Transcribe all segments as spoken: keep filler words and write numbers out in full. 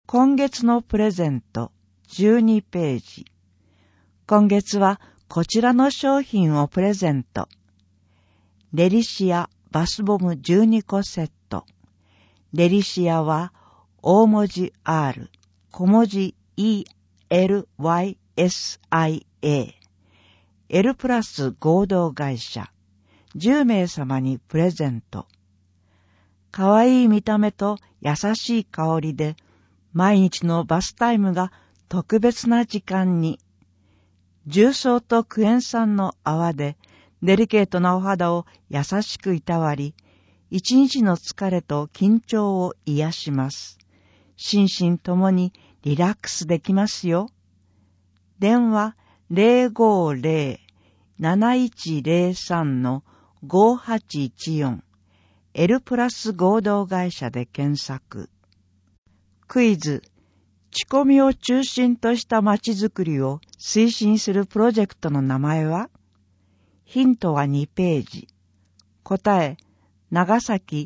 今月のプレゼントじゅうにページ。今月はこちらの商品をプレゼント。レリシアバスボムじゅうにこセット。レリシアは大文字 R、小文字 イーエルワイエスアイエー。L プラス合同会社。じゅうめいさまにプレゼント。かわいい見た目と優しい香りで、毎日のバスタイムが特別な時間に、重曹とクエン酸の泡でデリケートなお肌を優しくいたわり、一日の疲れと緊張を癒します。心身ともにリラックスできますよ。電話 ゼロごゼロ なないちゼロさん のごはちいちよん L プラス合同会社で検索。クイズ、仕込みを中心とした街づくりを推進するプロジェクトの名前は？ヒントはにページ。答え、長崎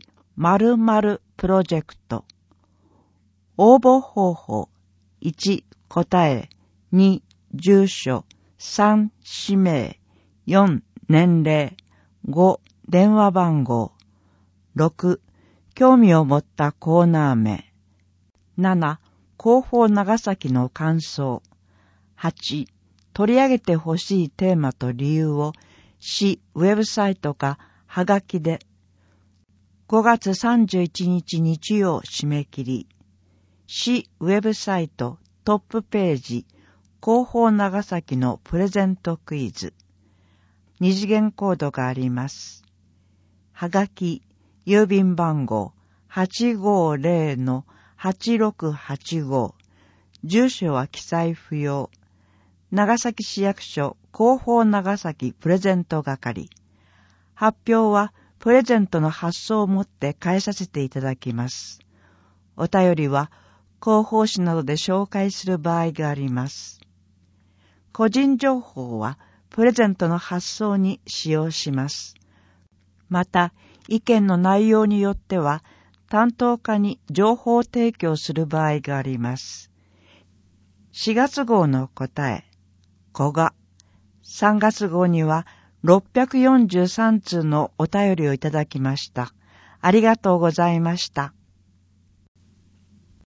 〇〇プロジェクト。応募方法、いち、答え、に、住所、さん、氏名、よん、年齢、ご、電話番号、ろく、興味を持ったコーナー名、なな、広報長崎の感想、はち、取り上げてほしいテーマと理由を市ウェブサイトかはがきで、ごがつさんじゅういちにち日曜締め切り、市ウェブサイトトップページ、広報長崎のプレゼントクイズ。二次元コードがあります。はがき、郵便番号 はちごゼロのはちろくはちご。住所は記載不要。長崎市役所広報長崎プレゼント係。発表はプレゼントの発送をもって返させていただきます。お便りは広報誌などで紹介する場合があります。個人情報はプレゼントの発送に使用します。また、意見の内容によっては、担当課に情報提供する場合があります。しがつ号の答え、ごが。さんがつ号にはろっぴゃくよんじゅうさんつうのお便りをいただきました。ありがとうございました。